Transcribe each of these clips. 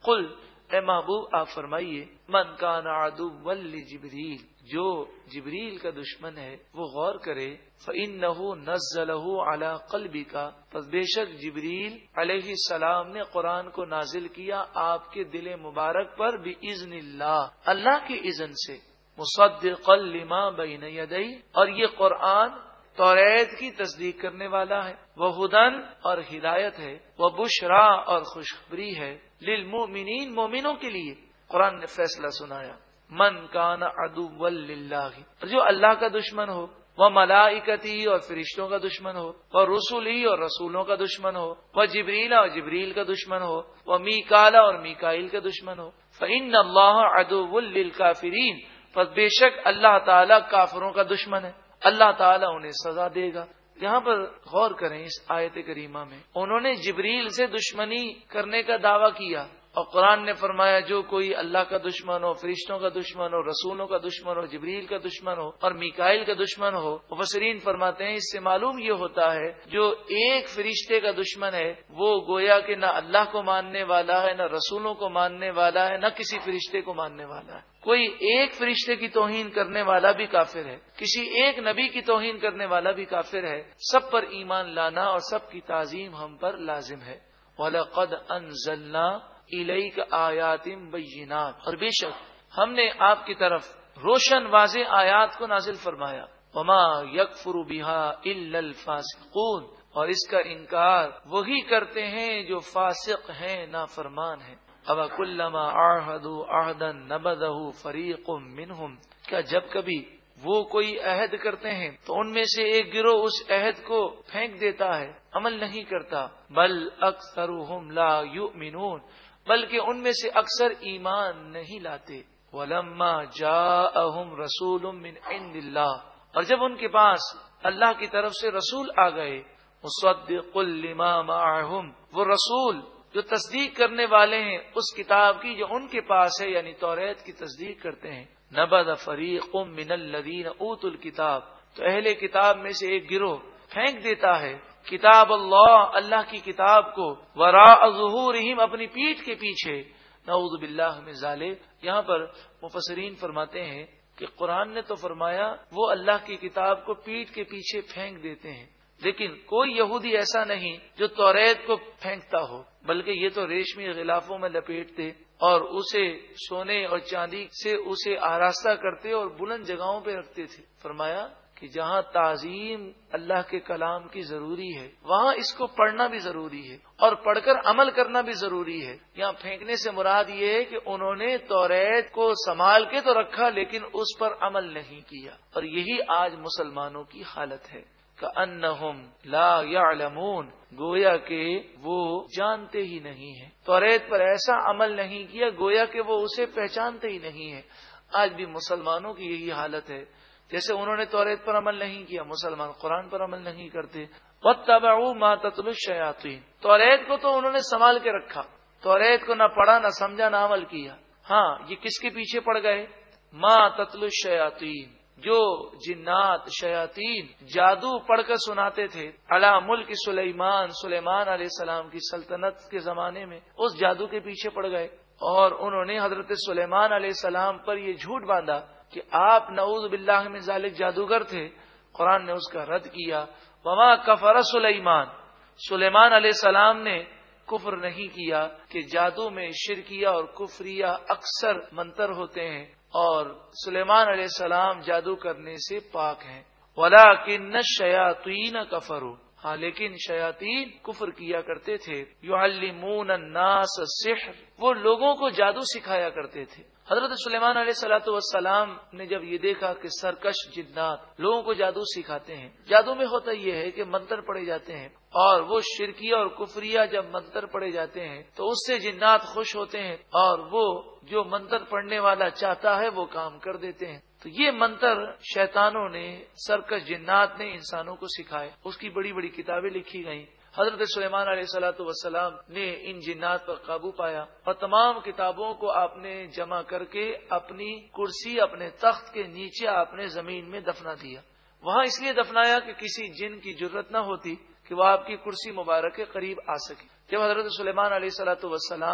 قل اے محبوب آپ فرمائیے من کان عدوا لجبریل، جو جبریل کا دشمن ہے وہ غور کرے، فإنه نزلہ علی قلبک، پس بے شک جبریل علیہ السلام نے قرآن کو نازل کیا آپ کے دل مبارک پر بإذن اللہ، اللہ کی اذن سے، مصدقا لما بین یدی، اور یہ قرآن توریت کی تصدیق کرنے والا ہے، وہ ہدن اور ہدایت ہے، وہ بشرا اور خوشخبری ہے، للمؤمنین مومنوں کے لیے۔ قرآن نے فیصلہ سنایا، من کان عدوا للہ، جو اللہ کا دشمن ہو، وہ ملائکتی اور فرشتوں کا دشمن ہو، وہ رسولی اور رسولوں کا دشمن ہو، وہ جبریل اور جبریل کا دشمن ہو، وہ میکالا اور میکائیل کا دشمن ہو، فإن اللہ عدو للکافرین، پس بے شک اللہ تعالی کافروں کا دشمن ہے، اللہ تعالیٰ انہیں سزا دے گا۔ یہاں پر غور کریں اس آیت کریمہ میں، انہوں نے جبریل سے دشمنی کرنے کا دعویٰ کیا، اور قرآن نے فرمایا جو کوئی اللہ کا دشمن ہو، فرشتوں کا دشمن ہو، رسولوں کا دشمن ہو، جبریل کا دشمن ہو اور میکائیل کا دشمن ہو، مفسرین فرماتے ہیں اس سے معلوم یہ ہوتا ہے جو ایک فرشتے کا دشمن ہے وہ گویا کہ نہ اللہ کو ماننے والا ہے، نہ رسولوں کو ماننے والا ہے، نہ کسی فرشتے کو ماننے والا ہے۔ کوئی ایک فرشتے کی توہین کرنے والا بھی کافر ہے، کسی ایک نبی کی توہین کرنے والا بھی کافر ہے، سب پر ایمان لانا اور سب کی تعظیم ہم پر لازم ہے۔ وَلَقَدْ أَنزَلْنَا إِلَيْكَ آیَاتٍ بَيِّنَاتٍ، اور بے شک ہم نے آپ کی طرف روشن واضح آیات کو نازل فرمایا، وَمَا يَكْفُرُ بِهَا إِلَّا الْفَاسِقُونَ، اور اس کا انکار وہی کرتے ہیں جو فاسق ہیں، نافرمان ہیں۔ أَوَكُلَّمَا عَاهَدُوا عَهْدًا نَبَذَهُ فَرِيقٌ مِّنْهُمْ، کیا جب کبھی وہ کوئی عہد کرتے ہیں تو ان میں سے ایک گروہ اس عہد کو پھینک دیتا ہے، عمل نہیں کرتا، بل اکثرهم لا یؤمنون، بلکہ ان میں سے اکثر ایمان نہیں لاتے۔ وَلَمَّا جَاءَهُمْ رَسُولٌ مِّنْ عِندِ اللَّهِ، اور جب ان کے پاس اللہ کی طرف سے رسول آ گئے، مُصَدِّقٌ لِّمَا مَعَهُمْ، وہ رسول جو تصدیق کرنے والے ہیں اس کتاب کی جو ان کے پاس ہے، یعنی توریت کی تصدیق کرتے ہیں، نبذ فریق من الذین اوتوا الکتاب، تو اہل کتاب میں سے ایک گروہ پھینک دیتا ہے کتاب اللہ، اللہ کی کتاب کو، وراء ظہورہم، اپنی پیٹھ کے پیچھے، نعوذ باللہ من ذالک۔ یہاں پر مفسرین فرماتے ہیں کہ قرآن نے تو فرمایا وہ اللہ کی کتاب کو پیٹھ کے پیچھے پھینک دیتے ہیں، لیکن کوئی یہودی ایسا نہیں جو توریت کو پھینکتا ہو، بلکہ یہ تو ریشمی غلافوں میں لپیٹتے اور اسے سونے اور چاندی سے اسے آراستہ کرتے اور بلند جگہوں پہ رکھتے تھے۔ فرمایا کہ جہاں تعظیم اللہ کے کلام کی ضروری ہے وہاں اس کو پڑھنا بھی ضروری ہے اور پڑھ کر عمل کرنا بھی ضروری ہے۔ یہاں پھینکنے سے مراد یہ ہے کہ انہوں نے توریت کو سنبھال کے تو رکھا لیکن اس پر عمل نہیں کیا، اور یہی آج مسلمانوں کی حالت ہے۔ کأنہم لا یعلمون، گویا کہ وہ جانتے ہی نہیں ہیں، توریت پر ایسا عمل نہیں کیا گویا کہ وہ اسے پہچانتے ہی نہیں ہیں۔ آج بھی مسلمانوں کی یہی حالت ہے، جیسے انہوں نے توریت پر عمل نہیں کیا، مسلمان قرآن پر عمل نہیں کرتے۔ واتبعوا ما تتلو الشیاطین، توریت کو تو انہوں نے سنبھال کے رکھا، توریت کو نہ پڑھا، نہ سمجھا، نہ عمل کیا۔ ہاں، یہ کس کے پیچھے پڑ گئے؟ ما تتلو الشیاطین، جو جنات شیاطین جادو پڑھ کر سناتے تھے، علی ملک سلیمان، سلیمان علیہ السلام کی سلطنت کے زمانے میں، اس جادو کے پیچھے پڑ گئے، اور انہوں نے حضرت سلیمان علیہ السلام پر یہ جھوٹ باندھا کہ آپ نعوذ باللہ من ذالک جادوگر تھے۔ قرآن نے اس کا رد کیا، وما کفر سلیمان، سلیمان علیہ السلام نے کفر نہیں کیا، کہ جادو میں شرکیہ اور کفریہ اکثر منتر ہوتے ہیں، اور سلیمان علیہ السلام جادو کرنے سے پاک ہیں۔ وَلَٰكِنَّ الشَّيَاطِينَ كَفَرُوا، ہاں لیکن شیاطین کفر کیا کرتے تھے۔ يُعَلِّمُونَ النَّاسَ السِّحْرَ، وہ لوگوں کو جادو سکھایا کرتے تھے۔ حضرت سلیمان علیہ الصلوۃ والسلام نے جب یہ دیکھا کہ سرکش جنات لوگوں کو جادو سکھاتے ہیں، جادو میں ہوتا یہ ہے کہ منتر پڑے جاتے ہیں، اور وہ شرکیہ اور کفریہ جب منتر پڑے جاتے ہیں تو اس سے جنات خوش ہوتے ہیں، اور وہ جو منتر پڑھنے والا چاہتا ہے وہ کام کر دیتے ہیں۔ تو یہ منتر شیطانوں نے، سرکش جنات نے انسانوں کو سکھائے، اس کی بڑی بڑی کتابیں لکھی گئیں۔ حضرت سلیمان علیہ الصلوۃ والسلام نے ان جنات پر قابو پایا، اور تمام کتابوں کو آپ نے جمع کر کے اپنی کرسی، اپنے تخت کے نیچے آپ نے زمین میں دفنا دیا۔ وہاں اس لیے دفنایا کہ کسی جن کی جرت نہ ہوتی کہ وہ آپ کی کرسی مبارک کے قریب آ سکے۔ جب حضرت سلیمان علیہ الصلوۃ والسلام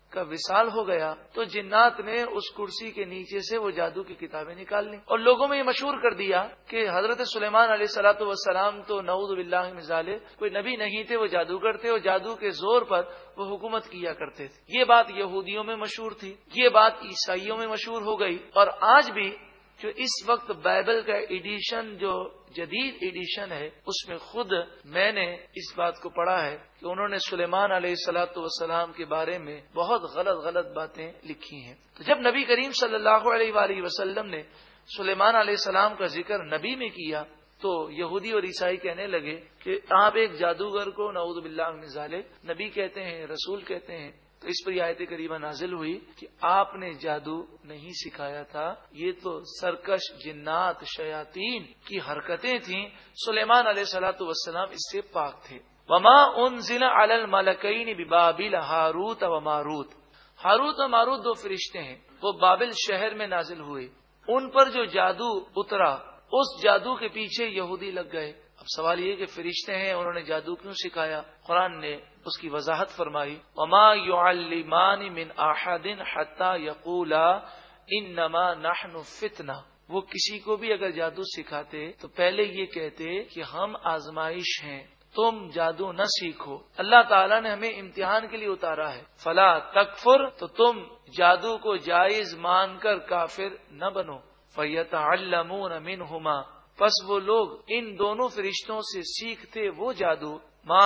کا وصال ہو گیا تو جنات نے اس کرسی کے نیچے سے وہ جادو کی کتابیں نکال لی اور لوگوں میں یہ مشہور کر دیا کہ حضرت سلیمان علیہ الصلوۃ والسلام تو نعوذ باللہ من ذالک کوئی نبی نہیں تھے، وہ جادوگر تھے اور جادو کے زور پر وہ حکومت کیا کرتے تھے۔ یہ بات یہودیوں میں مشہور تھی، یہ بات عیسائیوں میں مشہور ہو گئی، اور آج بھی جو اس وقت بائبل کا ایڈیشن جو جدید ایڈیشن ہے اس میں خود میں نے اس بات کو پڑھا ہے کہ انہوں نے سلیمان علیہ الصلوۃ والسلام کے بارے میں بہت غلط باتیں لکھی ہیں۔ تو جب نبی کریم صلی اللہ علیہ وآلہ وسلم نے سلیمان علیہ السلام کا ذکر نبی میں کیا تو یہودی اور عیسائی کہنے لگے کہ آپ ایک جادوگر کو نعوذ باللہ من ذالک نبی کہتے ہیں، رسول کہتے ہیں۔ تو اس پر یہ آیت کریمہ نازل ہوئی کہ آپ نے جادو نہیں سکھایا تھا، یہ تو سرکش جنات شیاطین کی حرکتیں تھیں، سلیمان علیہ الصلوۃ والسلام اس سے پاک تھے۔ وما انزل علی الملکین ببابل ہاروت و ماروت، ہاروت و ماروت دو فرشتے ہیں، وہ بابل شہر میں نازل ہوئے، ان پر جو جادو اترا اس جادو کے پیچھے یہودی لگ گئے۔ اب سوال یہ کہ فرشتے ہیں، انہوں نے جادو کیوں سکھایا؟ قرآن نے اس کی وضاحت فرمائی، وما يعلمان من احد حتى يقولا انما نحن فتنہ، وہ کسی کو بھی اگر جادو سکھاتے تو پہلے یہ کہتے کہ ہم آزمائش ہیں، تم جادو نہ سیکھو، اللہ تعالیٰ نے ہمیں امتحان کے لیے اتارا ہے، فلا تکفر، تو تم جادو کو جائز مان کر کافر نہ بنو، فیتعلمون منہما، پس وہ لوگ ان دونوں فرشتوں سے سیکھتے وہ جادو ما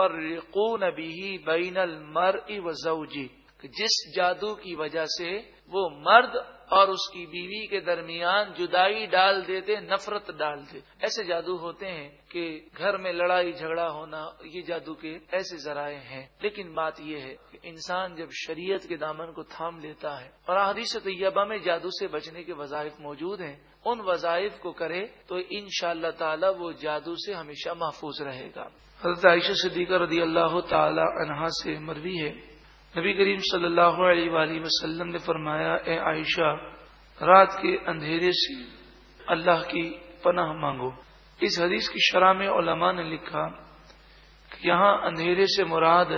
یفرقون به بین المرء وزوجہ، جس جادو کی وجہ سے وہ مرد اور اس کی بیوی کے درمیان جدائی ڈال دیتے، نفرت ڈال دیتے۔ ایسے جادو ہوتے ہیں کہ گھر میں لڑائی جھگڑا ہونا، یہ جادو کے ایسے ذرائع ہیں۔ لیکن بات یہ ہے کہ انسان جب شریعت کے دامن کو تھام لیتا ہے اور احادیث طیبہ میں جادو سے بچنے کے وظائف موجود ہیں، ان وظائف کو کرے تو انشاءاللہ تعالی وہ جادو سے ہمیشہ محفوظ رہے گا۔ حضرت عائشہ صدیقہ رضی اللہ تعالی عنہا سے مروی ہے، نبی کریم صلی اللہ علیہ وآلہ وسلم نے فرمایا، اے عائشہ، رات کے اندھیرے سے اللہ کی پناہ مانگو۔ اس حدیث کی شرح میں علماء نے لکھا کہ یہاں اندھیرے سے مراد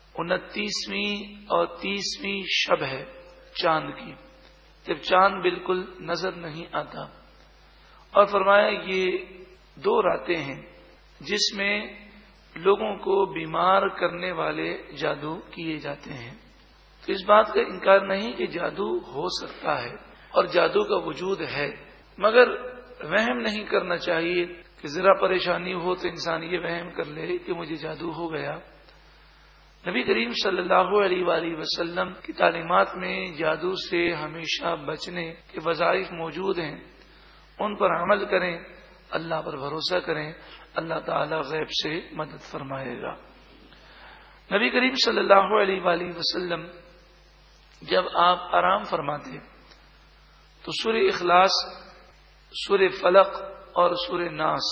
29ویں اور 30ویں شب ہے چاند کی، جب چاند بالکل نظر نہیں آتا، اور فرمایا یہ 2 راتیں ہیں جس میں لوگوں کو بیمار کرنے والے جادو کیے جاتے ہیں۔ تو اس بات کا انکار نہیں کہ جادو ہو سکتا ہے اور جادو کا وجود ہے، مگر وہم نہیں کرنا چاہیے کہ ذرا پریشانی ہو تو انسان یہ وہم کر لے کہ مجھے جادو ہو گیا۔ نبی کریم صلی اللہ علیہ وآلہ وسلم کی تعلیمات میں جادو سے ہمیشہ بچنے کے وظائف موجود ہیں، ان پر عمل کریں، اللہ پر بھروسہ کریں، اللہ تعالی غیب سے مدد فرمائے گا۔ نبی کریم صلی اللہ علیہ وآلہ وسلم جب آپ آرام فرماتے تو سورہ اخلاص، سورہ فلق اور سورہ ناس،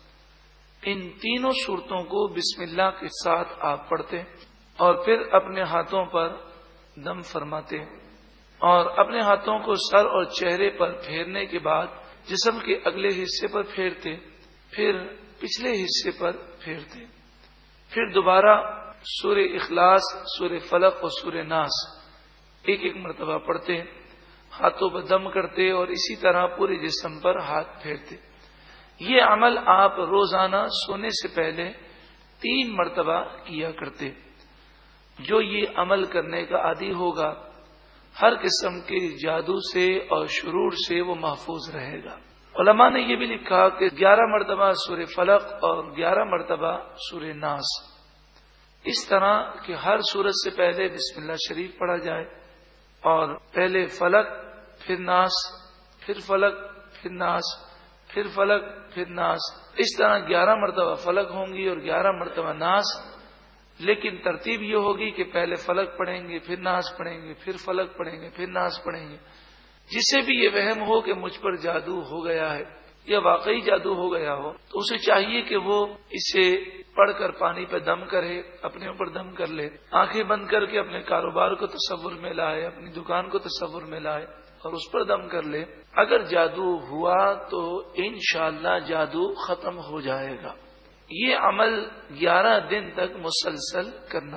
ان تینوں سورتوں کو بسم اللہ کے ساتھ آپ پڑھتے اور پھر اپنے ہاتھوں پر دم فرماتے اور اپنے ہاتھوں کو سر اور چہرے پر پھیرنے کے بعد جسم کے اگلے حصے پر پھیرتے، پھر پچھلے حصے پر پھیرتے، پھر دوبارہ سورہ اخلاص، سورہ فلق اور سورہ ناس ایک مرتبہ پڑھتے، ہاتھوں پر دم کرتے اور اسی طرح پورے جسم پر ہاتھ پھیرتے۔ یہ عمل آپ روزانہ سونے سے پہلے 3 مرتبہ کیا کرتے۔ جو یہ عمل کرنے کا عادی ہوگا ہر قسم کے جادو سے اور شرور سے وہ محفوظ رہے گا۔ علماء نے یہ بھی لکھا کہ 11 مرتبہ سورہ فلق اور 11 مرتبہ سورہ ناس، اس طرح کہ ہر سورت سے پہلے بسم اللہ شریف پڑھا جائے اور پہلے فلق پھر ناس، پھر فلق پھر ناس، پھر فلق پھر ناس، اس طرح 11 مرتبہ فلق ہوں گی اور 11 مرتبہ ناس، لیکن ترتیب یہ ہوگی کہ پہلے فلق پڑھیں گے، پھر ناس پڑھیں گے، پھر فلق پڑھیں گے، پھر ناس پڑھیں گے۔ جسے بھی یہ وہم ہو کہ مجھ پر جادو ہو گیا ہے یا واقعی جادو ہو گیا ہو تو اسے چاہیے کہ وہ اسے پڑھ کر پانی پہ دم کرے، اپنے اوپر دم کر لے، آنکھیں بند کر کے اپنے کاروبار کو تصور میں لائے، اپنی دکان کو تصور میں لائے اور اس پر دم کر لے۔ اگر جادو ہوا تو انشاءاللہ جادو ختم ہو جائے گا۔ یہ عمل 11 دن تک مسلسل کرنا ہے۔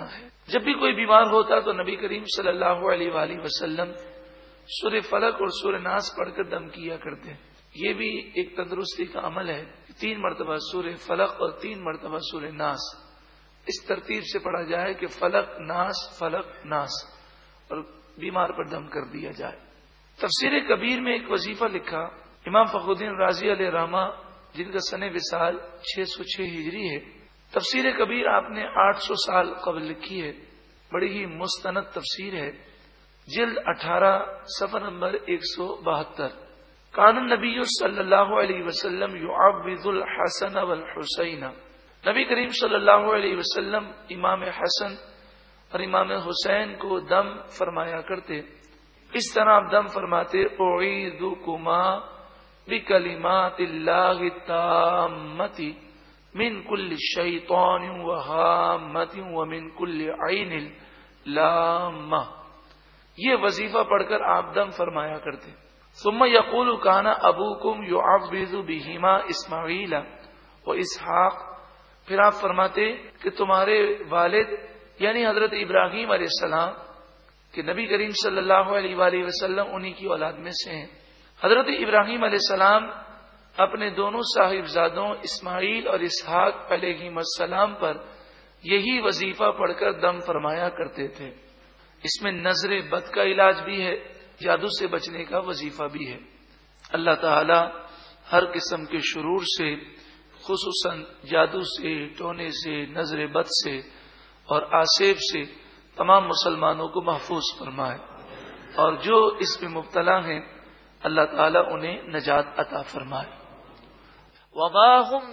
جب بھی کوئی بیمار ہوتا تو نبی کریم صلی اللہ علیہ وآلہ وسلم سورہ فلق اور سورہ ناس پڑھ کر دم کیا کرتے. یہ بھی ایک تندرستی کا عمل ہے. 3 مرتبہ سورہ فلق اور 3 مرتبہ سورہ ناس اس ترتیب سے پڑھا جائے کہ فلق ناس اور بیمار پر دم کر دیا جائے. تفسیر کبیر میں ایک وظیفہ لکھا امام فخر الدین رازی علیہ رحمہ، جن کا سن وصال 606 ہجری ہے. تفسیر کبیر آپ نے 800 سال قبل لکھی ہے. بڑی ہی مستند تفسیر ہے. جلد 18 صفحہ نمبر 172. کان النبی صلی اللہ علیہ وسلم یعوذ الحسن والحسین. نبی کریم صلی اللہ علیہ وسلم امام حسن اور امام حسین کو دم فرمایا کرتے. اس طرح آپ دم فرماتے اعیذکما بکلمات اللہ التامۃ من کل شیطان وہامۃ ومن کل عین لامہ. یہ وظیفہ پڑھ کر آپ دم فرمایا کرتے. ثم یقول کان ابوکم یعوذ بہما اسماعیل و اسحاق. پھر آپ فرماتے کہ تمہارے والد یعنی حضرت ابراہیم علیہ السلام کہ نبی کریم صلی اللہ علیہ وآلہ وسلم انہی کی اولاد میں سے ہیں. حضرت ابراہیم علیہ السلام اپنے دونوں صاحبزادوں اسماعیل اور اسحاق علیہم السلام پر یہی وظیفہ پڑھ کر دم فرمایا کرتے تھے. اس میں نظر بد کا علاج بھی ہے، جادو سے بچنے کا وظیفہ بھی ہے. اللہ تعالی ہر قسم کے شرور سے، خصوصاً جادو سے، ٹونے سے، نظر بد سے اور آسیب سے تمام مسلمانوں کو محفوظ فرمائے، اور جو اس میں مبتلا ہیں اللہ تعالیٰ انہیں نجات عطا فرمائے. وما هم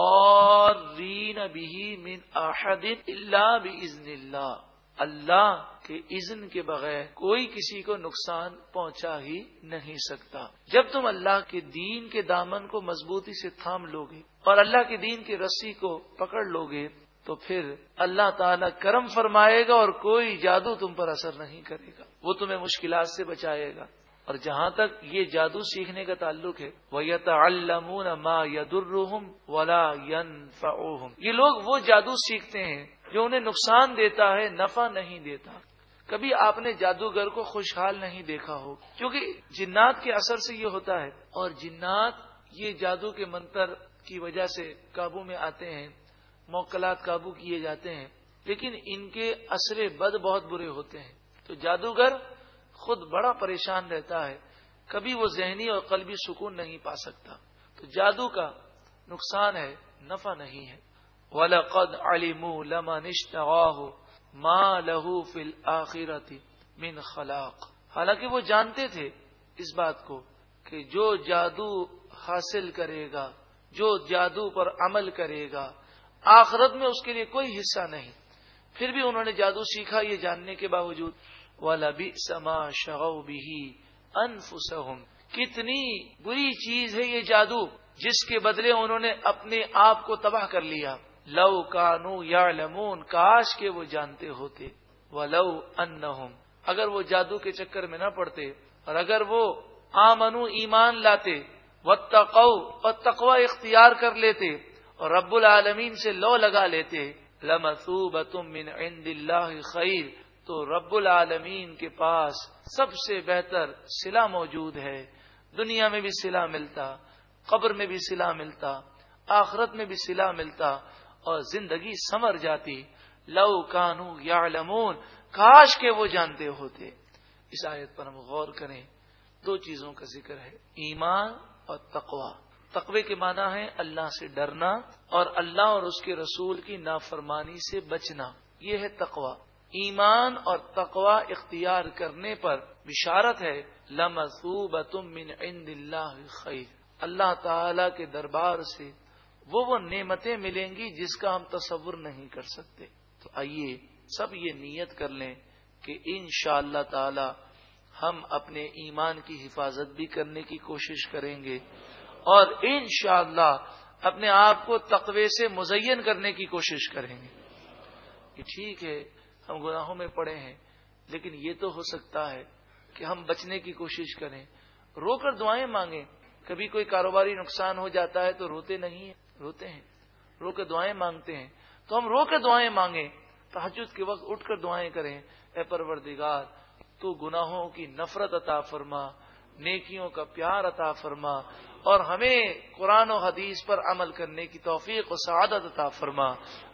بضارین به من احد الا باذن اللہ. اللہ کے اذن کے بغیر کوئی کسی کو نقصان پہنچا ہی نہیں سکتا. جب تم اللہ کے دین کے دامن کو مضبوطی سے تھام لوگے اور اللہ کے دین کی رسی کو پکڑ لوگے تو پھر اللہ تعالیٰ کرم فرمائے گا اور کوئی جادو تم پر اثر نہیں کرے گا. وہ تمہیں مشکلات سے بچائے گا. اور جہاں تک یہ جادو سیکھنے کا تعلق ہے وَيَتَعَلَّمُونَ مَا يَضُرُّهُمْ وَلَا يَنفَعُهُمْ. یہ لوگ وہ جادو سیکھتے ہیں جو انہیں نقصان دیتا ہے، نفع نہیں دیتا. کبھی آپ نے جادوگر کو خوشحال نہیں دیکھا ہو، کیونکہ جنات کے اثر سے یہ ہوتا ہے. اور جنات یہ جادو کے منتر کی وجہ سے قابو میں آتے ہیں، موکلات قابو کیے جاتے ہیں، لیکن ان کے اثر بد بہت برے ہوتے ہیں. تو جادوگر خود بڑا پریشان رہتا ہے، کبھی وہ ذہنی اور قلبی سکون نہیں پا سکتا. تو جادو کا نقصان ہے، نفع نہیں ہے. وَلَقَدْ عَلِمُوا لَمَنِ اشْتَرَاهُ مَا لَهُ فِي الْآخِرَةِ مِنْ خَلَاقٍ. حالانکہ وہ جانتے تھے اس بات کو کہ جو جادو حاصل کرے گا، جو جادو پر عمل کرے گا، آخرت میں اس کے لیے کوئی حصہ نہیں. پھر بھی انہوں نے جادو سیکھا یہ جاننے کے باوجود. وَلَبِئْسَ مَا شَغَوْا بِهِ أَنفُسَهُمْ. کتنی بری چیز ہے یہ جادو جس کے بدلے انہوں نے اپنے آپ کو تباہ کر لیا. لَوْ كَانُوا يَعْلَمُونَ. کاش کہ وہ جانتے ہوتے. وَلَوْ أَنَّهُمْ. اگر وہ جادو کے چکر میں نہ پڑتے اور اگر وہ آمنوا ایمان لاتے، واتقوا اور تقوی اختیار کر لیتے اور رب العالمین سے لو لگا لیتے، لَمَثُوبَةٌ مِّنْ عِندِ اللَّهِ خَيْرٌ. تو رب العالمین کے پاس سب سے بہتر صلہ موجود ہے. دنیا میں بھی صلہ ملتا، قبر میں بھی صلہ ملتا، آخرت میں بھی صلہ ملتا اور زندگی سنور جاتی. لو کانوا یعلمون. کاش کہ وہ جانتے ہوتے. اس آیت پر ہم غور کریں. 2 چیزوں کا ذکر ہے، ایمان اور تقوی. تقوی کے معنی ہے اللہ سے ڈرنا اور اللہ اور اس کے رسول کی نافرمانی سے بچنا. یہ ہے تقوی. ایمان اور تقوی اختیار کرنے پر بشارت ہے لَمَثُوبَةٌ مِّنْ عِندِ اللَّهِ خَيْرٌ. اللہ تعالی کے دربار سے وہ نعمتیں ملیں گی جس کا ہم تصور نہیں کر سکتے. تو آئیے سب یہ نیت کر لیں کہ انشاءاللہ تعالی ہم اپنے ایمان کی حفاظت بھی کرنے کی کوشش کریں گے اور انشاءاللہ اپنے آپ کو تقوی سے مزین کرنے کی کوشش کریں گے. کہ ٹھیک ہے ہم گناہوں میں پڑے ہیں، لیکن یہ تو ہو سکتا ہے کہ ہم بچنے کی کوشش کریں، رو کر دعائیں مانگیں. کبھی کوئی کاروباری نقصان ہو جاتا ہے تو روتے نہیں ہیں، روتے ہیں، رو کر دعائیں مانگتے ہیں. تو ہم رو کر دعائیں مانگیں. تہجد کے وقت اٹھ کر دعائیں کریں، اے پروردگار تو گناہوں کی نفرت عطا فرما، نیکیوں کا پیار عطا فرما، اور ہمیں قرآن و حدیث پر عمل کرنے کی توفیق و سعادت عطا فرما۔